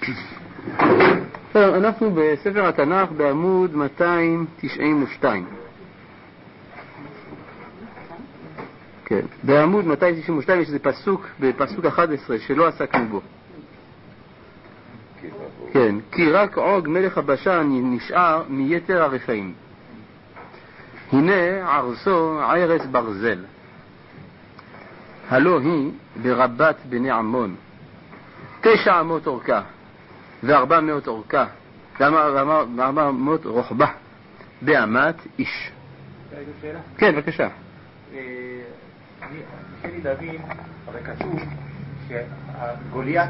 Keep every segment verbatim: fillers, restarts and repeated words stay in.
אנחנו בספר התנ"ך בעמוד מאתיים תשעים ושתיים. כן, בעמוד מאתיים תשעים ושתיים יש איזה פסוק, בפסוק אחד עשרה, שלא עסקנו בו. כן, כי רק עוג מלך הבשן נשאר מיתר הרפאים. הנה ערסו ערס ברזל. הלא היא ברבת בני עמון. תשע אמות אורכה, וארבע מאות אורכה, וארבע מאות רוחבה, באמת איש. שאלה? כן, בבקשה. אני קשה לי להבין, הרי כתוב שהגוליית,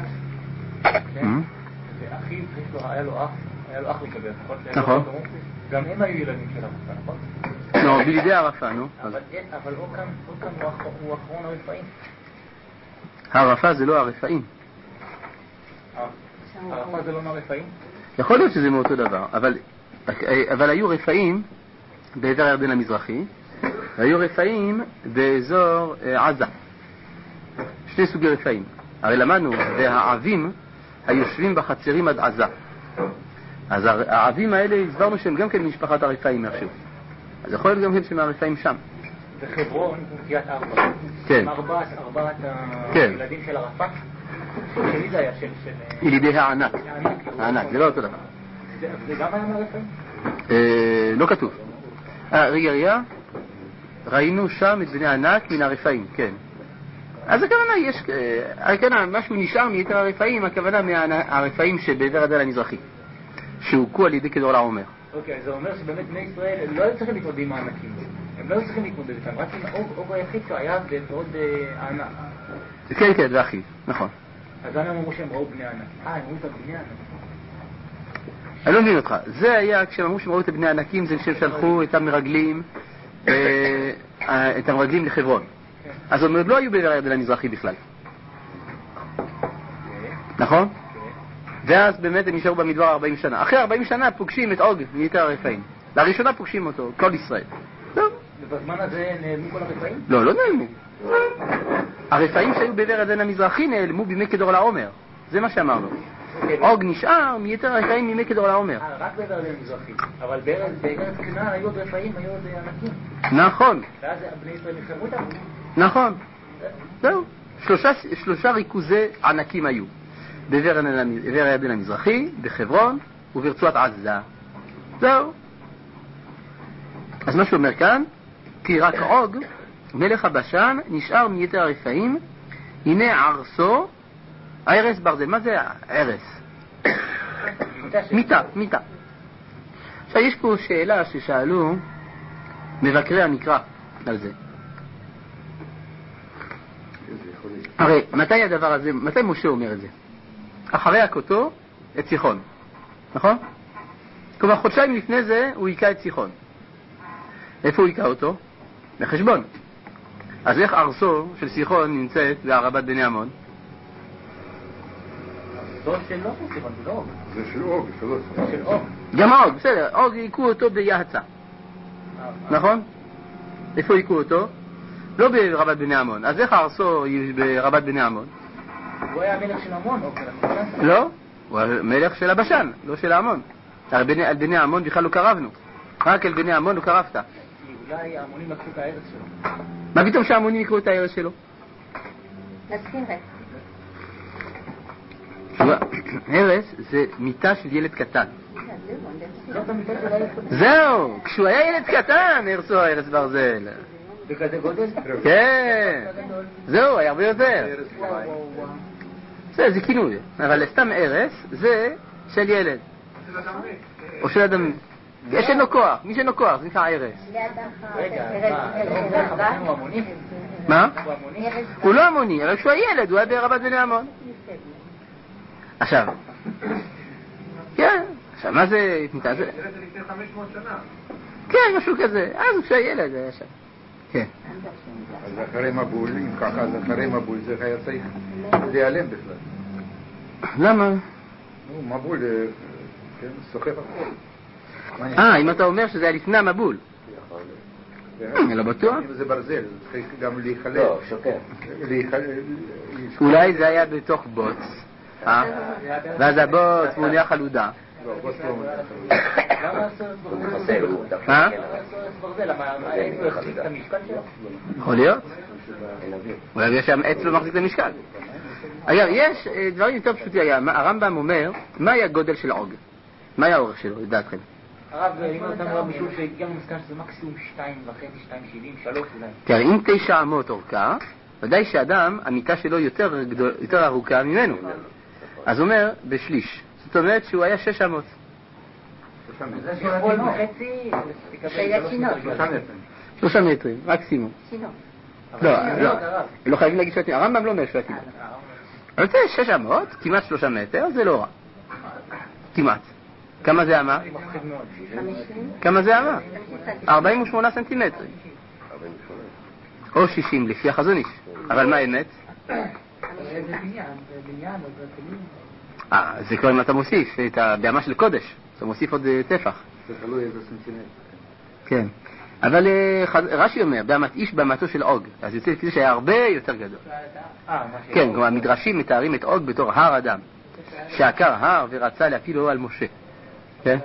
ואחיו, היה לו אח, היה לו אח לקבל, נכון? גם הם היו ילדים של הרפא, נכון? לא, בילידי הרפא, נו. אבל אורקם הוא אחרון הרפאים. הרפא זה לא הרפאים. הרפא זה לא מהרפאים? יכול להיות שזה מאותו דבר, אבל, אבל היו רפאים באזור הירדן המזרחי, והיו רפאים באזור עזה. שני סוגי רפאים. הרי למדנו, והעבים היושבים בחצרים עד עזה. אז העבים האלה הסברנו שהם גם כן משפחת הרפאים איכשהו. אז יכול להיות גם כן שהם הרפאים שם. וחברון הוא קריית ארבע. כן. ארבעת, ארבעת כן. הילדים של הרפא. שלי זה היה של... ילידי הענק. הענק, זה לא אותו דבר. זה גם היה מהרפאים? לא כתוב. רגע, רגע. ראינו שם את בני הענק מן הרפאים, כן. אז הכוונה יש, הכוונה, משהו נשאר מיתר הרפאים, הכוונה מהרפאים שבעבר הדל המזרחי, שהוקו על ידי כדור לעומר. אוקיי, אז זה אומר שבאמת בני ישראל לא היו צריכים להתמודד עם הענקים. הם לא היו צריכים להתמודד איתם, רק עם אוג היחיד שהיה ועוד הענק. כן, כן, זה אחיו, נכון. אז למה הם אמרו שהם ראו בני הענק? אה, הם ראו את בני הענק. אני לא מבין אותך. זה היה, כשהם אמרו שהם ראו את בני הענקים, זה כשהם שלחו את המרגלים, את המרגלים לחברון. אז הם עוד לא היו בעבר הירדן המזרחי בכלל. נכון? ואז באמת הם נשארו במדבר ארבעים שנה. אחרי ארבעים שנה פוגשים את עוג מיתר הרפאים. לראשונה פוגשים אותו, כל ישראל. טוב. ובזמן הזה נעלמו כל הרפאים? לא, לא נעלמו. הרפאים שהיו בעבר הירדן המזרחי נעלמו בימי כדור לעומר. זה מה שאמרנו. עוג נשאר מיתר הרפאים מימי כדור לעומר. רק בעבר הירדן המזרחי. אבל בארץ כנען היו עוד רפאים, היו עוד ענקים. נכון. ואז בני ישראל נלחמו אותם? נכון. זהו. שלושה, שלושה ריכוזי ענקים היו. בעבר הירדן המזרחי, בחברון וברצועת עזה. זהו. אז מה שאומר כאן, כי רק עוג, מלך הבשן, נשאר מיתר הרפאים, הנה ערסו, ערס ברזל. מה זה ערס? מיטה, מיטה. עכשיו יש פה שאלה ששאלו מבקרי המקרא על זה. הרי מתי הדבר הזה, מתי משה אומר את זה? אחרי הכותו את סיחון, נכון? כלומר חודשיים לפני זה הוא היקע את סיחון. איפה הוא היקע אותו? בחשבון. אז איך ארסו של סיחון נמצאת בערבת בני עמון? זה שלו של סיחון, זה לא עוג. זה של עוג, זה של עוג. גם עוג, בסדר, עוג היקעו אותו ביהצה, נכון? איפה היקעו אותו? לא ברבת בני עמון. אז איך ארסו ברבת בני עמון? הוא היה המלך של עמון, עוג מלך. לא, הוא המלך של הבשן, לא של העמון. על בני העמון בכלל לא קרבנו, רק על בני העמון לא קרבת. אולי העמונים לקחו את הארץ שלו. מה פתאום שהעמונים יקחו את הארץ שלו? לספירת. הרס זה מיטה של ילד קטן. זאת המיטה של הארץ. זהו, כשהוא היה ילד קטן הרסו הארץ ברזל. בכזה גודל? כן, זהו, היה הרבה יותר. זה כינוי, אבל סתם הרס זה של ילד או של אדם. יש לנו כוח, מי שאין לו כוח, זה נקרא הרס. רגע, מה? הוא המוני? מה? הוא לא המוני, אבל כשהוא הילד הוא היה ברבת בני עמון. עכשיו, כן, עכשיו מה זה? זה לפני חמש מאות שנה. כן, משהו כזה, אז כשהוא הילד היה שם. כן. אז אחרי מבול, אם ככה, אז אחרי מבול זה היה צריך להיעלם בכלל. למה? נו, מבול, כן, סוחף הכל. אה, אם אתה אומר שזה היה לפני המבול. אני לא בטוח. זה ברזל, זה צריך גם להיחלק. לא, שוקר. אולי זה היה בתוך בוץ, אה? ואז הבוץ והוא נהיה חלודה. לא, בוס לא אומר. למה הסרט ברזל? חסר, הוא דווקא אה? מגיע למה הסרט ברזל? למה העץ לא החזיק את המשקל שלו? יכול להיות? אין אוויר. אולי יש שם עץ לא מחזיק את המשקל. אגב, יש אה, דברים יותר פשוטים. הרמב"ם אומר, מה היה הגודל של עוג? מה היה האורך שלו, לדעתכם? הרב לימד אותנו רב משהו שהגיע למסקנה שזה מקסימום שתיים וחצי, שתיים שבעים, שלוש אולי. תראה, אם תשע אמות אורכה, ודאי שאדם, המיטה שלו יותר, גדול, יותר ארוכה ממנו. אז הוא אומר, בשליש. זאת אומרת שהוא היה שש אמות. זה שיכול וחצי, שהיה צינור. שלושה מטרים. שלושה מטרים, מקסימום. צינור. לא, לא, לא חייבים להגיד שהוא היה הרמב"ם לא אומר שהוא היה אבל זה שש אמות, כמעט שלושה מטר, זה לא רע. כמעט. כמה זה אמה? מפחיד מאוד. חמישים. כמה זה אמה? ארבעים ושמונה סנטימטרים. ארבעים ושמונה. או שישים לפי החזון איש. אבל מה האמת? אה, זה כבר אם אתה מוסיף את הבאמה של קודש, אתה מוסיף עוד אה, טפח. זה תלוי איזה סנטימטר. כן. אבל אה, חז- רש"י אומר, באמת איש באמתו של עוג, אז יוצא לפי זה שהיה הרבה יותר גדול. אה, מה ש... כן, כלומר המדרשים מתארים את עוג בתור הר אדם, שעקר הר ורצה להפילו על משה. כן?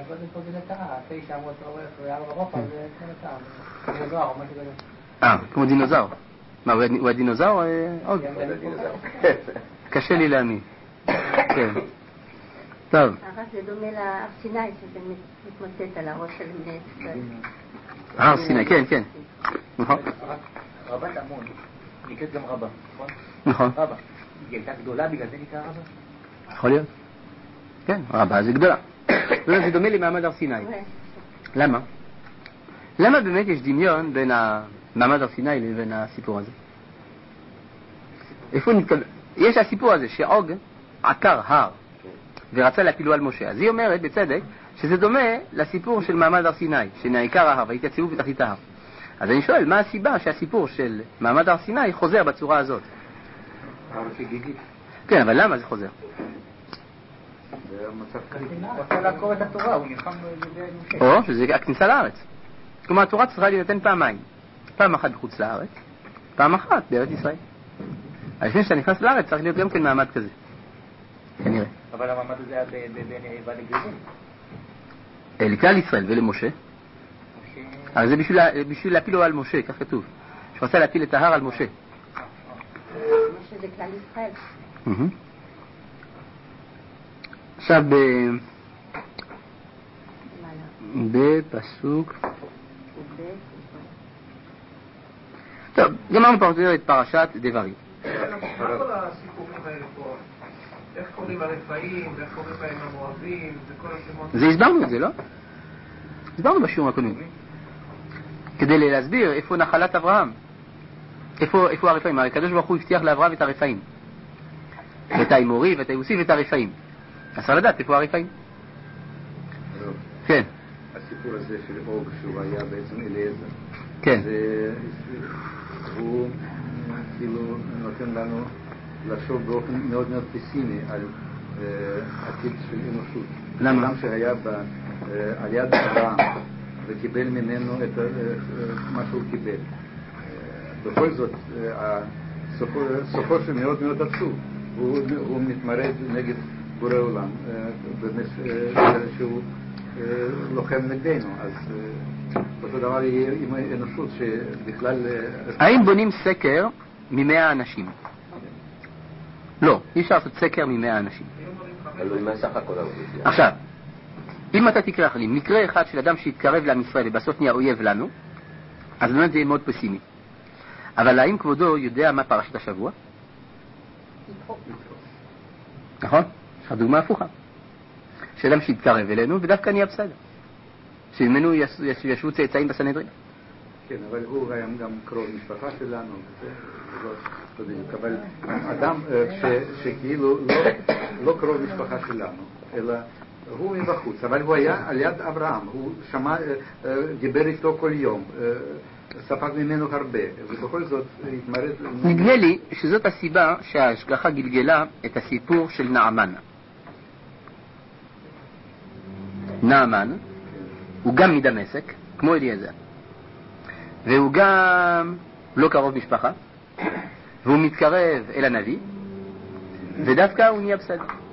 אה, כמו דינוזאור. מה, הוא היה- הוא הדינוזאור? אה, עוג. זה דינוזאור. קשה לי להאמין. כן. טוב. הרב זה דומה להר סיני שזה מתמוטט על הראש של בני ישראל. הר סיני, כן, כן. נכון? רבת עמון, נקראת גם רבה, נכון? נכון. רבה. היא הייתה גדולה, בגלל זה נקרא רבה? יכול להיות. כן, רבה זה גדולה. זה דומה למעמד הר סיני. למה? למה באמת יש דמיון בין מעמד הר סיני לבין הסיפור הזה? איפה נתקבל? יש הסיפור הזה שעוג עקר הר ורצה להפילו על משה. אז היא אומרת בצדק שזה דומה לסיפור של מעמד הר סיני, שנעקר ההר והתייצבו בתחתית ההר. אז אני שואל, מה הסיבה שהסיפור של מעמד הר סיני חוזר בצורה הזאת? הר חגיגי. כן, אבל למה זה חוזר? זה מצב קריטי. הוא רצה לעקור את התורה, הוא נלחם בידי משה. או שזה הכניסה לארץ. כלומר, התורה צריכה להינתן פעמיים. פעם אחת בחוץ לארץ, פעם אחת בארץ ישראל. אז לפני שאתה נכנס לארץ צריך להיות גם כן מעמד כזה. כנראה. אבל המעמד הזה היה בין איבה לגזים. לכלל ישראל ולמשה. אבל זה בשביל, בשביל להפילו על משה, כך כתוב. שהוא רצה להפיל את ההר על משה. משה זה כלל ישראל. מהמם. עכשיו ב... בפסוק... טוב, גמרנו פחות או יותר את פרשת דברים. מה כל הסיפורים האלה פה? איך קוראים הרפאים, ואיך קוראים להם המואבים, וכל השמות? זה הסברנו את זה, לא? הסברנו בשיעור הקודם. כדי להסביר איפה נחלת אברהם. איפה, איפה הרפאים? הרי הקדוש ברוך הוא הבטיח לאברהם את הרפאים. את האמורי ואת היבוסי ואת הרפאים. אז צריך לדעת איפה הרפאים. כן. הסיפור הזה של עוג שהוא היה בעצם אליעזר. כן. זה, הוא כאילו נותן לנו לחשוב באופן מאוד מאוד פסימי על uh, עתיד של אנושות. למה? אדם שהיה ב, uh, על יד אברהם וקיבל ממנו את uh, uh, מה שהוא קיבל. Uh, בכל זאת, uh, סופו, סופו שמאוד מאוד עצוב. הוא, הוא מתמרד נגד בורא עולם, uh, במש, uh, שהוא uh, לוחם נגדנו. אז uh, אותו דבר יהיה עם האנושות שבכלל... האם בונים סקר ממאה אנשים? לא, אי אפשר לעשות סקר ממאה אנשים. תלוי מה סך הכל האוכלוסייה. עכשיו, אם אתה תקרא לי מקרה אחד של אדם שהתקרב לעם ישראל ובסוף נהיה אויב לנו, אז באמת זה יהיה מאוד פסימי. אבל האם כבודו יודע מה פרשת השבוע? נכון? יש לך דוגמה הפוכה. שאדם שהתקרב אלינו ודווקא נהיה בסדר. שממנו ישבו צאצאים בסנהדרין. כן, אבל הוא היה גם קרוב משפחה שלנו, וזה בדיוק. אבל אדם שכאילו לא קרוב משפחה שלנו, אלא הוא מבחוץ, אבל הוא היה על יד אברהם, הוא שמע, דיבר איתו כל יום, ספג ממנו הרבה, ובכל זאת התמרד... נדמה לי שזאת הסיבה שההשגחה גלגלה את הסיפור של נעמן. נעמן הוא גם מדמשק, כמו אליעזר, והוא גם לא קרוב משפחה, והוא מתקרב אל הנביא, ודווקא הוא נהיה בסדר.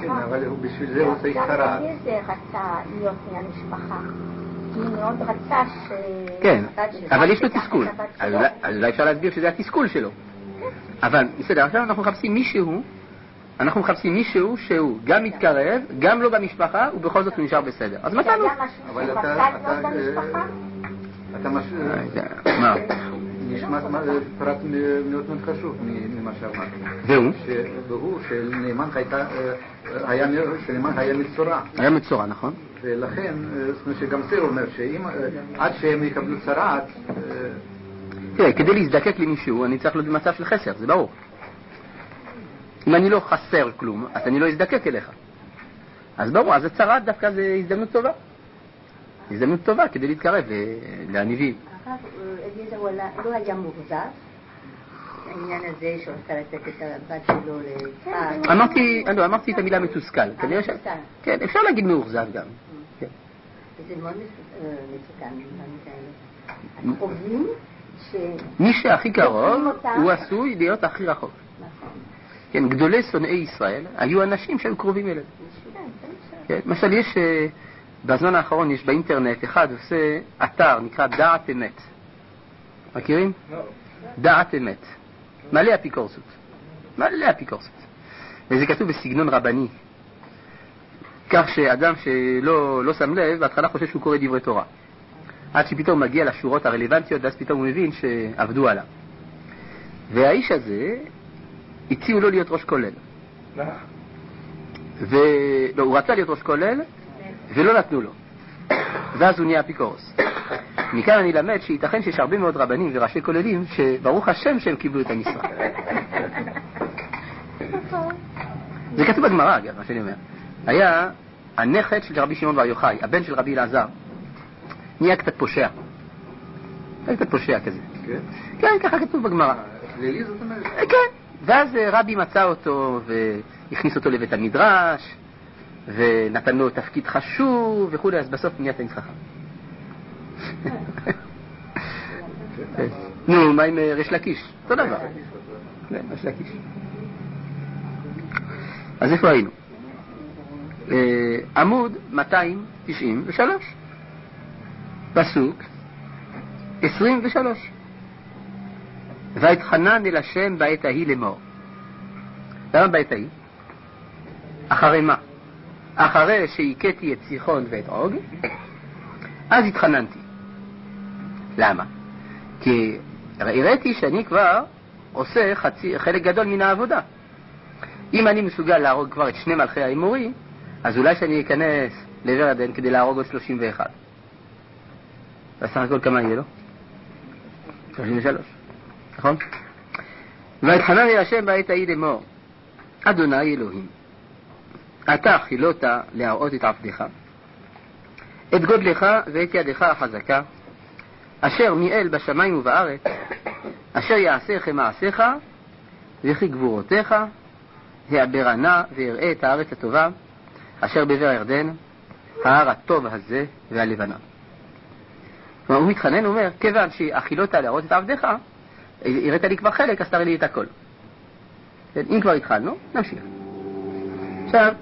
כן, אבל הוא- בשביל זה הוא צריך צרעת. דווקא זה רצה להיות מהמשפחה. הוא מאוד רצה ש... כן, הבת שלו אבל יש לו תיקח תסכול. את הבת אז שלו. אולי- אז אולי אפשר להסביר שזה התסכול שלו. אבל בסדר, עכשיו אנחנו מחפשים מישהו, אנחנו מחפשים מישהו שהוא גם מתקרב, גם לא במשפחה, ובכל זאת הוא נשאר בסדר. אז מצאנו. היה משהו אבל שהוא אתה- רצה אתה, להיות במשפחה? אתה מש... מה? נשמע פרט מאוד מאוד חשוב ממה שאמרת. והוא? והוא שנאמן הייתה, היה, שנאמן היה מצורע. היה מצורע, נכון? ולכן, זאת אומרת שגם זה אומר שאם, עד שהם יקבלו צרעת, תראה, כדי להזדקק למישהו, אני צריך להיות במצב של חסר, זה ברור. אם אני לא חסר כלום, אז אני לא אזדקק אליך. אז ברור, אז הצרעת דווקא זה הזדמנות טובה. הזדמנות טובה כדי להתקרב לעניבים. הרב אליעזר הוא לא היה מאוכזב, העניין הזה שרצה לתת את הבת שלו לצפת. אמרתי, לא, אמרתי את המילה מתוסכל. כנראה ש... כן, אפשר להגיד מאוכזב גם. כן. זה מאוד מס- אה, מסוכן, דברים כאלה. הקרובים ש... מי שהכי קרוב, זוכרים אותם. הוא עשוי להיות הכי רחוק. נכון. כן, גדולי שונאי ישראל היו אנשים שהיו קרובים אליהם. בשבילם, זה משנה. כן, למשל יש, אה, בזמן האחרון יש באינטרנט, אחד עושה אתר, נקרא דעת אמת. מכירים? לא. דעת אמת. מלא אפיקורסות. מלא אפיקורסות. וזה כתוב בסגנון רבני. כך שאדם שלא לא שם לב, בהתחלה חושב שהוא קורא דברי תורה. עד שפתאום מגיע לשורות הרלוונטיות, ואז פתאום הוא מבין שעבדו עליו. והאיש הזה, הציעו לו להיות ראש כולל. מה? ולא, הוא רצה להיות ראש כולל, ולא נתנו לו. ואז הוא נהיה אפיקורוס. מכאן אני למד שייתכן שיש הרבה מאוד רבנים וראשי כוללים שברוך השם שהם קיבלו את המשרה. זה כתוב בגמרא, אגב, מה שאני אומר. היה הנכד של רבי שמעון בר יוחאי, הבן של רבי אלעזר, נהיה קצת פושע. היה קצת פושע כזה. כן? כן, ככה כתוב בגמרא. לילי זאת אומרת? כן. ואז רבי מצא אותו והכניס אותו לבית המדרש, ונתן לו תפקיד חשוב וכו', אז בסוף נהיה תלמיד חכם. נו, מה עם ריש לקיש? אותו דבר. כן, ריש לקיש. אז איפה היינו? אה, עמוד מאתיים תשעים ושלוש, פסוק עשרים ושלוש. והתחנן אל השם בעת ההיא לאמור. למה בעת ההיא? אחרי מה? אחרי שהכיתי את סיחון ואת עוג, אז התחננתי. למה? כי הראיתי שאני כבר עושה חצי, חלק גדול מן העבודה. אם אני מסוגל להרוג כבר את שני מלכי האמורי, אז אולי שאני אכנס לעבר הדין כדי להרוג עוד שלושים ואחת. בסך הכל כמה יהיה לו? שלושים ושלוש. נכון? והתחנן אל השם בעת ההיא לאמור, אדוני אלוהים, אתה חילת להראות את עבדך, את גודלך ואת ידך החזקה, אשר מיאל בשמיים ובארץ, אשר יעשה כמעשיך וכי גבורותיך, העברה נא ואראה את הארץ הטובה, אשר בעבר הירדן, ההר הטוב הזה והלבנה. כלומר, הוא מתחנן, הוא אומר, כיוון שאכילת להראות את עבדך, הראית לי כבר חלק, אז תראה לי את הכל. אם כבר התחלנו, נמשיך. עכשיו,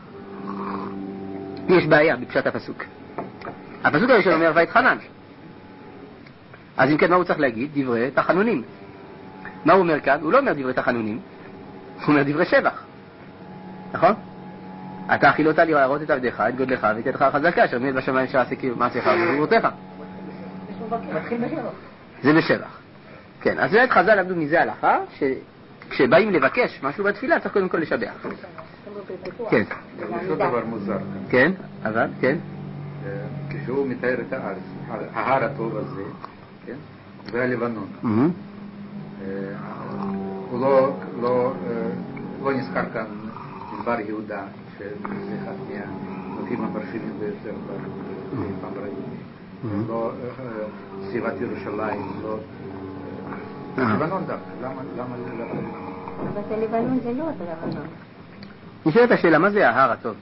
יש בעיה בפשט הפסוק. הפסוק הראשון אומר, והתחנן. אז אם כן, מה הוא צריך להגיד? דברי תחנונים. מה הוא אומר כאן? הוא לא אומר דברי תחנונים, הוא אומר דברי שבח. נכון? אתה אכילת לי להראות את עבדך, את גודלך ואת ידך החזקה, אשר מיאל בשמיים שעשה מעשיך וגבורותיך. מתחיל בשבח. זה בשבח. כן, אז באמת חז"ל למדו מזה הלכה, שכשבאים לבקש משהו בתפילה צריך קודם כל לשבח. כן. יש עוד דבר מוזר. כן, אבל, כן. כשהוא מתאר את הארץ, ההר הטוב הזה, כן? והלבנון. הוא לא, לא, לא נזכר כאן מדבר יהודה, שזה אחד מהנופים המרשימים ביותר במדבר היהודי. לא סביבת ירושלים, לא... לבנון דווקא, למה לבנון? אבל זה לבנון זה לא אותו לבנון. נשאלת השאלה, מה זה ההר הטוב?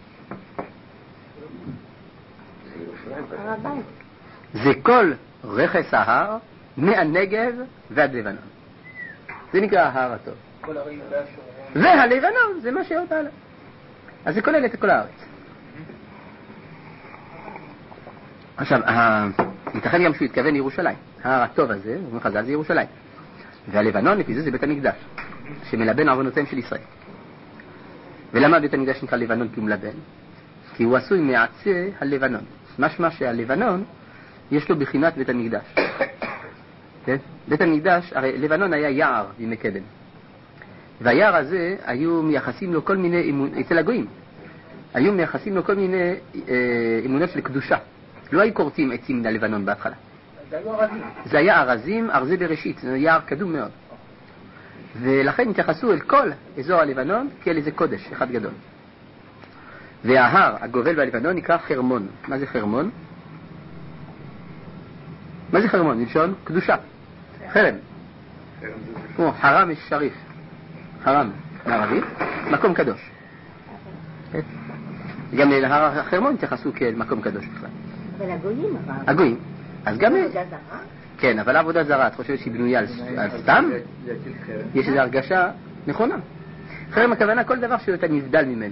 הר הבית. זה כל רכס ההר מהנגב ועד לבנון. זה נקרא ההר הטוב. כל הרי יהודה שומרון. והלבנון, זה מה שעוד עלה. אז זה כולל את כל הארץ. עכשיו, ייתכן גם שהוא התכוון לירושלים. ההר הטוב הזה, הוא חז"ל, זה ירושלים. והלבנון, לפי זה, זה בית המקדש, שמלבן עוונותיהם של ישראל. ולמה בית המקדש נקרא לבנון? כי הוא מלבן? כי הוא עשוי מעצי הלבנון. משמע שהלבנון יש לו בחינת בית המקדש. כן? בית המקדש, הרי לבנון היה יער בימי קדם. והיער הזה היו מייחסים לו כל מיני, אצל הגויים, היו מייחסים לו כל מיני אה, אמונות של קדושה. לא היו קורטים עצים ללבנון בהתחלה. זה היו ארזים. זה היה ארזים, ארזי בראשית, זה יער קדום מאוד. ולכן התייחסו אל כל אזור הלבנון כאל איזה קודש, אחד גדול. וההר הגובל בלבנון נקרא חרמון. מה זה חרמון? מה זה חרמון? מלשון קדושה. חרם. כמו חרם שריף. חרם בערבית, מקום קדוש. גם להר החרמון התייחסו כאל מקום קדוש בכלל. אבל הגויים הרב. הגויים. אז גם... עבודה זרה? כן, אבל עבודה זרה, את חושבת שהיא בנויה על סתם? יש איזו הרגשה נכונה. חרם הכוונה כל דבר שאתה נבדל ממנו.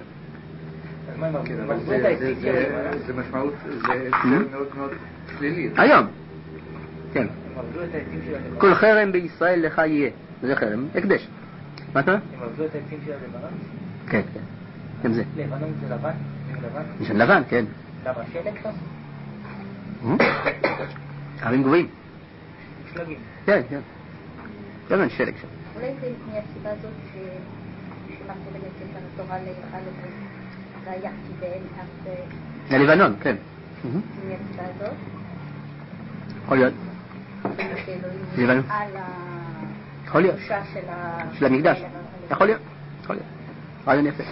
זה משמעות, זה מאוד מאוד שלילי. היום. כן. כל חרם בישראל לך יהיה. זה חרם, הקדש. מה אתה? הם עבדו את העצים של הלבנון? כן, כן. גם זה. לבנון זה לבן? לבן? יש לבן, כן. למה? שלג שם? ערים גבוהים. שלגים. כן, כן. גם אין שלג שם. אולי זה מהסיבה הזאת ששמעתי באמת את התורה לאלף זה היה קיבל אז... ללבנון, כן. מהסיבה הזאת? יכול להיות. לבנון. על יכול להיות. הקדושה של המקדש. יכול להיות. יכול להיות. רעיון יפה.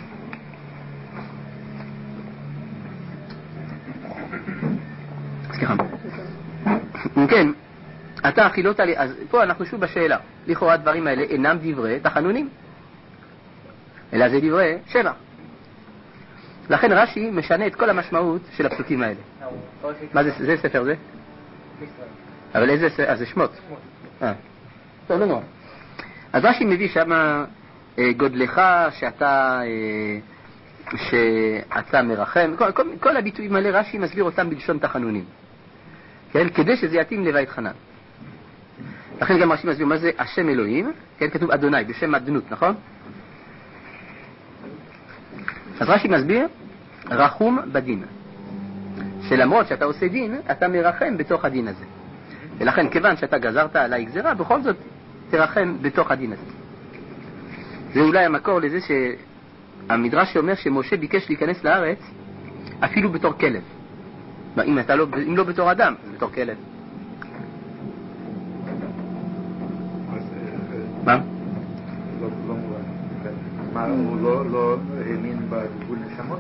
סליחה. כן, אתה אכילות לי, אז פה אנחנו שוב בשאלה. לכאורה הדברים האלה אינם דברי תחנונים, אלא זה דברי שבח. לכן רש"י משנה את כל המשמעות של הפסוקים האלה. מה זה, זה ספר זה? אבל איזה ספר? אז זה שמות. אה, טוב, לא נורא. אז רש"י מביא שם גודלך שאתה שאתה מרחם, כל, כל, כל הביטויים האלה רש"י מסביר אותם בלשון תחנונים, כן? כדי שזה יתאים לבית חנן. לכן גם רש"י מסביר מה זה השם אלוהים, כן? כתוב אדוני בשם אדנות, נכון? אז רש"י מסביר רחום בדין, שלמרות שאתה עושה דין אתה מרחם בתוך הדין הזה, ולכן כיוון שאתה גזרת עליי גזרה בכל זאת תרחם בתוך הדין הזה. זה אולי המקור לזה שהמדרש שאומר שמשה ביקש להיכנס לארץ אפילו בתור כלב. אם, אתה לא, אם לא בתור אדם, אז בתור כלב. מה? לא מובן. מה, הוא לא האמין בגבול נשמות?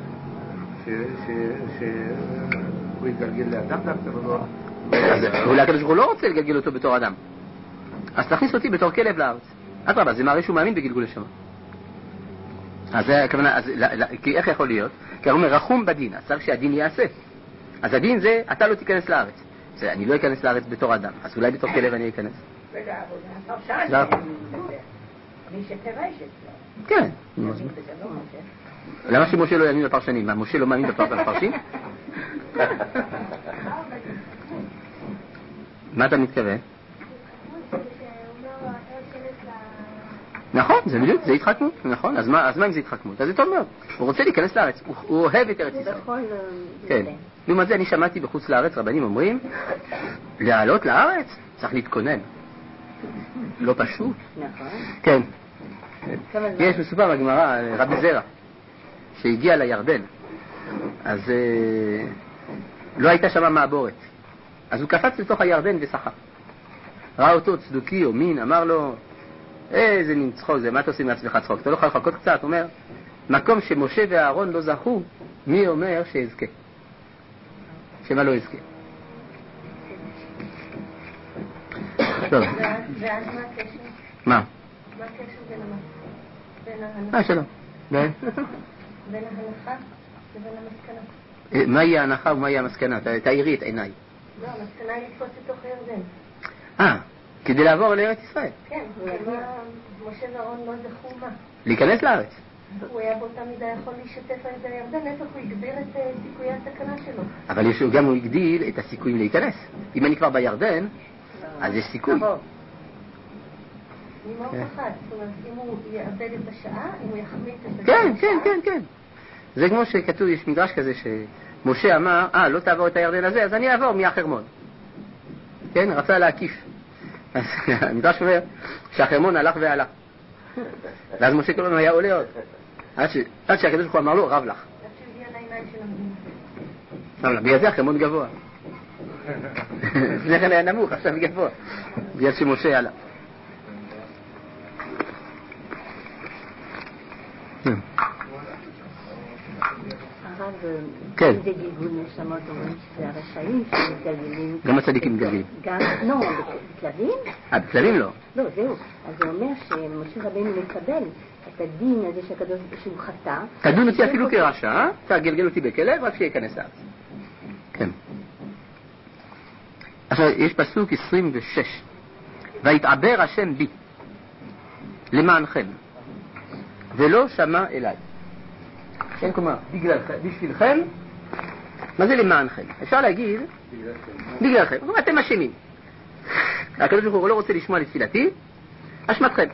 שהוא יתגלגל לאדם דווקא ולא... אולי הקדוש ברוך הוא לא רוצה לגלגל אותו בתור אדם. אז תכניס אותי בתור כלב לארץ. אדרבה, זה מראה שהוא מאמין בגלגול נשמה. אז זה הכוונה, אז, לא, לא, כי איך יכול להיות? כי הוא אומר רחום בדין, אז צריך שהדין יעשה. אז הדין זה, אתה לא תיכנס לארץ. זה, אני לא אכנס לארץ בתור אדם, אז אולי בתור כלב אני אכנס. רגע, אבל הפרשן מי שפרש את זה. כן. למה שמשה לא יאמין בפרשנים? מה, משה לא מאמין בפרשים? מה אתה מתכוון? נכון, זה בדיוק, זה התחכמות, נכון, אז מה, אז מה אם זה התחכמות? אז זה טוב מאוד, הוא רוצה להיכנס לארץ, הוא, הוא אוהב את ארץ ישראל. כן, לעומת זה אני שמעתי בחוץ לארץ, רבנים אומרים, לעלות לארץ צריך להתכונן. לא פשוט. נכון. כן. יש מסופר בגמרא, רבי זרע, שהגיע לירדן, אז לא הייתה שם מעבורת, אז הוא קפץ לתוך הירדן ושחה. ראה אותו צדוקי או מין, אמר לו, איזה מין צחוק זה, מה אתה עושה מעצמך צחוק? אתה לא יכול לחכות קצת? הוא אומר, מקום שמשה ואהרון לא זכו, מי אומר שיזכה? שמה לא יזכה? טוב. ואז מה הקשר? מה? מה הקשר בין ההנחה? מה שלום? בין ההנחה לבין המסקנה? מהי ההנחה ומהי המסקנה? תאירי את עיניי. לא, המסקנה היא לקפוץ לתוך הירדן. אה, כדי לעבור לארץ ישראל. כן, משה ואהרון לא זכו מה? להיכנס לארץ. הוא היה באותה מידה יכול להשתתף על ידי הירדן, איפה הוא יגביר את סיכויי הסכנה שלו. אבל יש, גם הוא הגדיל את הסיכויים להיכנס. אם אני כבר בירדן, אז יש סיכוי. אני מאוד פחד, זאת אומרת, אם הוא יאבד את השעה, אם הוא יחמיץ את השעה. כן, כן, כן, כן. זה כמו שכתוב, יש מדרש כזה שמשה אמר, אה, לא תעבור את הירדן הזה, אז אני אעבור מהחרמון. כן, רצה להקיף. אז המדרש אומר שהחרמון הלך והלך. ואז משה כל הזמן היה עולה עוד. עד שהקדוש ברוך הוא אמר לו, רב לך. עד שהוא הגיע לעיניים של המדינה. אבל בגלל זה החרמון גבוה. לפני כן היה נמוך, עכשיו גבוה. בגלל שמשה עלה. הרב, כן. זה גלגול נשמות, אומרים שזה הרשעים שמתגלגלים. גם הצדיקים מתגלגלים. גם, לא, בכלבים? אה, בכלבים לא. לא, זהו. אז זה אומר שמשה רבינו מקבל את הדין הזה שהקדוש שהוא חטא. תדון אותי אפילו כרשע, תגלגל אותי בכלב, רק שיכנס לארץ. כן. עכשיו, יש פסוק עשרים ושש. ויתעבר השם בי למענכם, ולא שמע אליי. כן, כלומר, בגללכם, בשבילכם, מה זה למענכם? אפשר להגיד, בגללכם. כלומר, אתם אשמים. הקדוש ברוך הוא לא רוצה לשמוע לתפילתי, אשמתכם.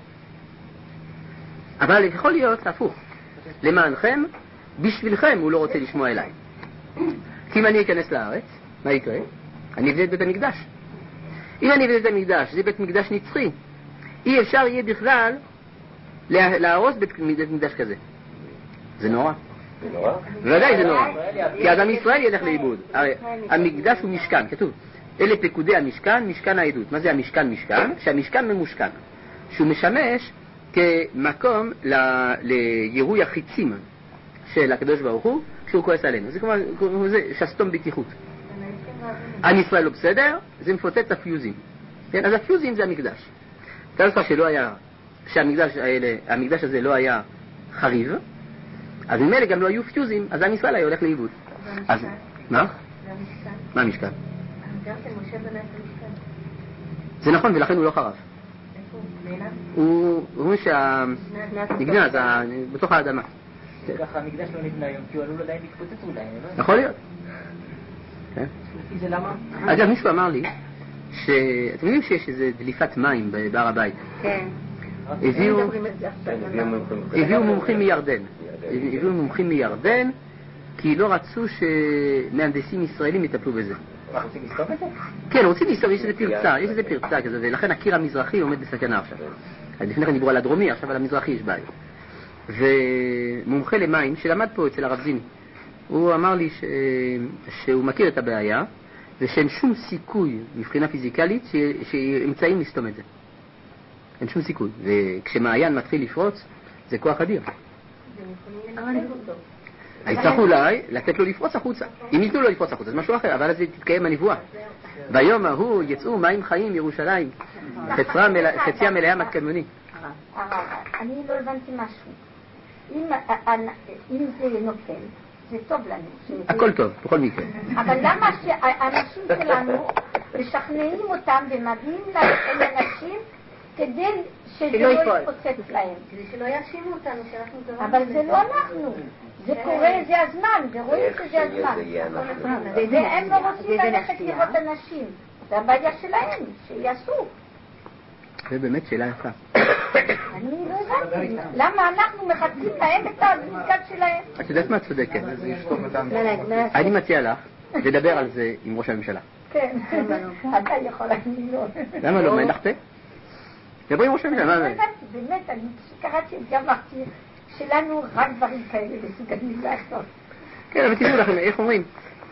אבל יכול להיות הפוך. למענכם, בשבילכם הוא לא רוצה לשמוע אליי. כי אם אני אכנס לארץ, מה יקרה? אני אבנה את בית המקדש. אם אני אבנה את בית המקדש, זה בית מקדש נצחי. אי אפשר יהיה בכלל להרוס בית מקדש כזה. זה נורא. זה נורא? בוודאי זה נורא. כי אז עם ישראל ילך לאיבוד. הרי המקדש הוא משכן, כתוב. אלה פקודי המשכן, משכן העדות. מה זה המשכן משכן? שהמשכן ממושכן. שהוא משמש כמקום לירוי החיצים של הקדוש ברוך הוא כשהוא כועס עלינו. זה כמו זה שסתום בטיחות. עם ישראל לא בסדר, זה מפוצץ הפיוזים. כן, אז הפיוזים זה המקדש. אתה יודע שלא היה, שהמקדש האלה, המקדש הזה לא היה חריב, אז ממילא גם לא היו פיוזים, אז עם ישראל היה הולך לאיבוד. אז מה? מה המשכן? גם כן משה בנה את המשכן. זה נכון, ולכן הוא לא חרב. איפה הוא נעלם? הוא אומר שהנגנז, בתוך האדמה. ככה המקדש לא נבנה היום, כי הוא עלול עדיין להתפוצץ אולי, לא? יכול להיות. זה למה? אגב, מישהו אמר לי, שאתם יודעים שיש איזה דליפת מים בהר הבית. כן. הביאו הביאו מומחים מירדן. הביאו מומחים מירדן, כי לא רצו שמהנדסים ישראלים יטפלו בזה. מה, רוצים לסתום את זה? כן, רוצים לסתום, יש איזה פרצה, יש איזה פרצה כזה, ולכן הקיר המזרחי עומד בסכנה עכשיו. אז לפני כן דיברו על הדרומי, עכשיו על המזרחי יש בעיה. ומומחה למים שלמד פה אצל הרב זיני, הוא אמר לי ש... שהוא מכיר את הבעיה, ושאין שום סיכוי מבחינה פיזיקלית ש... שאמצעים לסתום את זה. אין שום סיכוי. וכשמעיין מתחיל לפרוץ, זה כוח אדיר. יצטרכו אולי לתת לו לפרוץ החוצה. אם ייתנו לו לפרוץ החוצה, זה משהו אחר, אבל אז תתקיים הנבואה. ביום ההוא יצאו מים חיים ירושלים, חציה מלאה מתקדמוני. אני לא הבנתי משהו. אם זה נופל, זה טוב לנו. הכל טוב, בכל מקרה. אבל למה שהאנשים שלנו משכנעים אותם ומביאים לאנשים כדי שזה לא יתפוצץ להם? כדי שלא יאשימו אותנו שאנחנו גרמנו. אבל זה לא אנחנו. זה קורה, זה הזמן, זה רואים שזה הזמן. והם לא רוצים ללכת לראות אנשים. זה הבעיה שלהם, שיעשו. זה באמת שאלה יפה. אני לא הבנתי. למה אנחנו מחכים להם את המסגד שלהם? את יודעת מה את צודקת? אני מציע לך לדבר על זה עם ראש הממשלה. כן, אתה יכול להגיד לו. למה לא? מה אין לך פה? דברי עם ראש הממשלה. לא הבנתי, באמת, אני קראתי את זה, אמרתי שלנו רק דברים כאלה מסוגלים לעשות. כן, אבל תראו לכם, איך אומרים?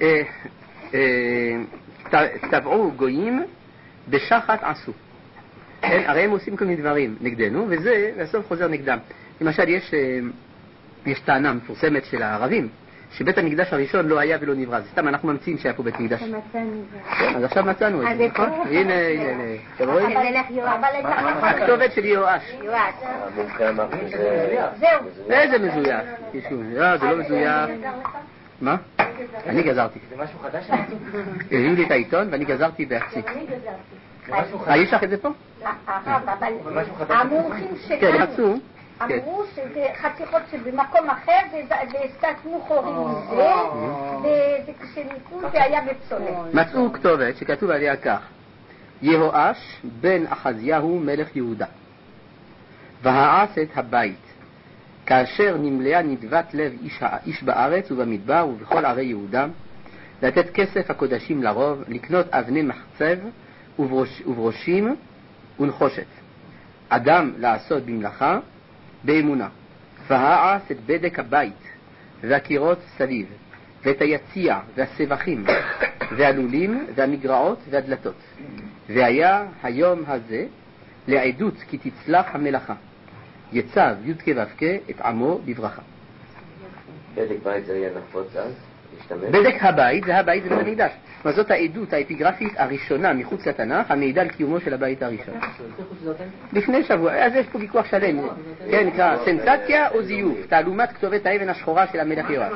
תבעו גויים בשחת עשו. הרי הם עושים כל מיני דברים נגדנו, וזה בסוף חוזר נגדם. למשל, יש, יש טענה מפורסמת של הערבים, שבית המקדש הראשון לא היה ולא נברא. זה סתם, אנחנו ממציאים שהיה פה בית מקדש. אז עכשיו מצאנו את זה, נכון? הנה, הנה, אתם רואים? הכתובת של יואש. המומחה אמר שזה... איזה מזויף? זה לא מזויף. מה? אני גזרתי. זה משהו חדש? הביאו לי את העיתון ואני גזרתי בארצי. אה, יש לך את זה פה? אבל המומחים כן, שלנו, רצו. אמרו שזה חתיכות שבמקום אחר, וסתמו חורים מזה, וכשניסו זה היה בפסולת. מצאו כתובת שכתוב עליה כך: יהואש בן אחזיהו מלך יהודה, והעש את הבית, כאשר נמלאה נדבת לב איש, איש בארץ ובמדבר ובכל ערי יהודה, לתת כסף הקודשים לרוב, לקנות אבני מחצב וברוש, וברושים ונחושת, אדם לעשות במלאכה באמונה, והעש את בדק הבית והקירות סביב, ואת היציע והסבכים והלולים והמגרעות והדלתות, והיה היום הזה לעדות כי תצלח המלאכה, יצב י' כו' את עמו בברכה. בדק בית זה יהיה נפוץ אז? להשתמש? בדק הבית זה הבית זה בית המקדש. זאת העדות האפיגרפית הראשונה מחוץ לתנ"ך המעידה על קיומו של הבית הראשון. לפני שבוע, אז יש פה ויכוח שלם, כן, נקרא סנסציה או זיוף, תעלומת כתובת האבן השחורה של המלך יואש.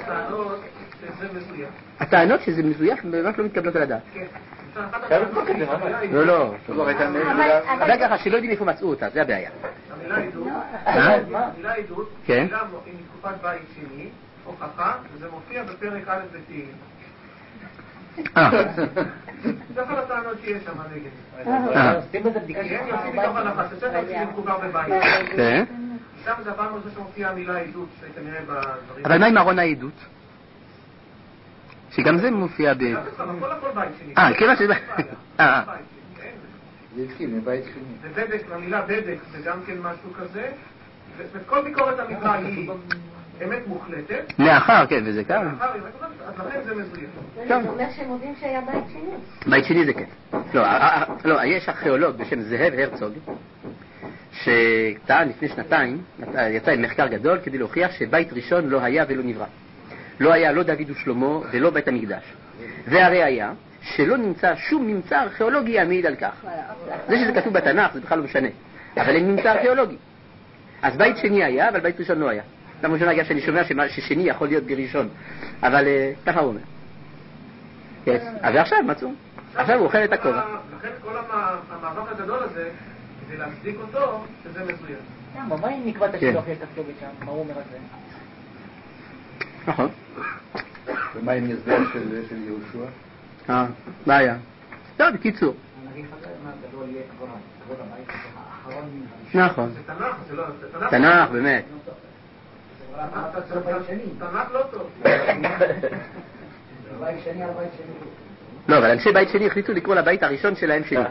הטענות שזה מזויף באמת לא מתקבלות על הדעת. לא, לא. אבל ככה שלא יודעים איפה מצאו אותה, זה הבעיה. המילה עדות, המילה עדות, כן. מילה עם תקופת בית שני, הוכחה, וזה מופיע בפרק א' בתהילים. אה. זה כל הטענות שיש שם נגד. אה. עושים בזה בדיקה כי הם יוצאים מתוך הנחה, שספר עושים מקובר בבית. כן. שם זה הפעם הזה שמופיע המילה עדות, שכנראה בדברים. אבל מה עם ארון העדות? שגם זה מופיע ב... כל הכל בית שני. אה, כיוון שזה... אה. זה התחיל מבית שני. ובדק, המילה בדק זה גם כן משהו כזה, וכל ביקורת המקרא היא אמת מוחלטת. מאחר, כן, וזה כאן. מאחר, אז לכן זה מזויף. זה אומר שהם יודעים שהיה בית שני. בית שני זה כן. לא, לא, יש ארכיאולוג בשם זאב הרצוג, שטען לפני שנתיים, יצא עם מחקר גדול כדי להוכיח שבית ראשון לא היה ולא נברא. לא היה לא דוד ושלמה ולא בית המקדש. והראיה שלא נמצא שום ממצא ארכיאולוגי המעיד על כך. זה שזה כתוב בתנ"ך זה בכלל לא משנה, אבל אין ממצא ארכיאולוגי. אז בית שני היה, אבל בית ראשון לא היה. למה ראשון אגב שאני שומע ששני יכול להיות בראשון, אבל ככה הוא אומר. אבל עכשיו מצאו, עכשיו הוא אוכל את הכובע. לכן כל המאבק הגדול הזה זה להצדיק אותו שזה מזויף. למה? מה אם נקבע את השילוח יש את הכתובת שם? מה הוא אומר על זה? נכון. ומה עם הסבר של יהושע? אה, בעיה. טוב, בקיצור. נכון. זה תנ"ך, זה לא... תנ"ך, באמת. תנ"ך לא טוב. לא, אבל אנשי בית שני החליטו לקרוא לבית הראשון שלהם שני.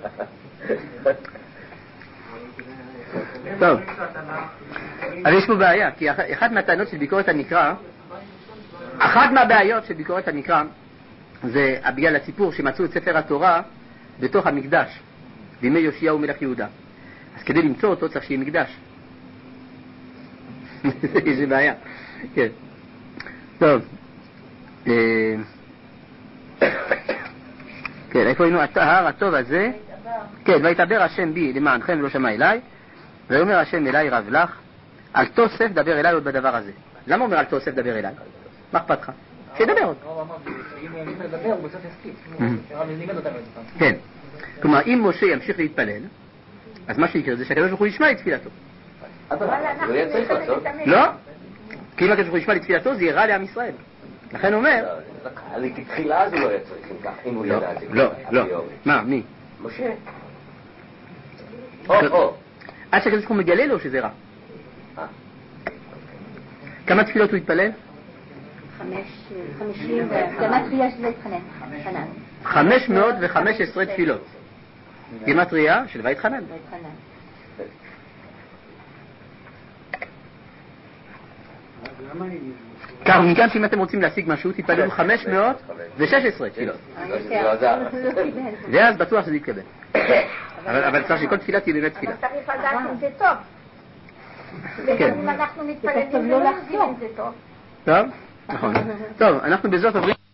טוב. אבל יש פה בעיה, כי אחת מהטענות של ביקורת המקרא, אחת מהבעיות של ביקורת המקרא, זה בגלל הסיפור שמצאו את ספר התורה בתוך המקדש, בימי יאשיהו מלך יהודה. אז כדי למצוא אותו צריך שיהיה מקדש. יש בעיה. כן. טוב. כן, איפה היינו? ההר הטוב הזה. כן, וידבר השם בי למענכם ולא שמע אליי, ואומר השם אליי רב לך, אל תוסף דבר אליי עוד בדבר הזה. למה אומר אל תוסף דבר אליי? מה אכפת לך? שידבר עוד. אם הוא ימשיך לדבר הוא בסוף יספיק. כן. כלומר, אם משה ימשיך להתפלל, אז מה שיקרה זה שהקדוש ברוך הוא ישמע את תפילתו. אבל הוא יהיה צריך לעשות. לא? כי אם הקדוש ברוך הוא ישמע לתפילתו זה ירע לעם ישראל. לכן הוא אומר... תחילה אז הוא לא יהיה צריך, אם הוא ידע את זה. לא, לא. מה, מי? משה. או, או. עד שהקדוש ברוך הוא מגלה לו שזה רע. כמה תפילות הוא התפלל? חמש, חמישים, גמטריה שזה התחנן. חמש מאות וחמש עשרה תפילות. גמטריה של בית חנן. כך, מכאן שאם אתם רוצים להשיג משהו, תתפללו חמש מאות ושש עשרה תפילות. ואז בטוח שזה יתקבל. אבל צריך שכל תפילה תהיה באמת תפילה. אבל צריך לדעת אם זה טוב. אם אנחנו מתפללים ולא יודעים אם זה טוב. טוב? נכון. טוב, אנחנו בזאת עוברים...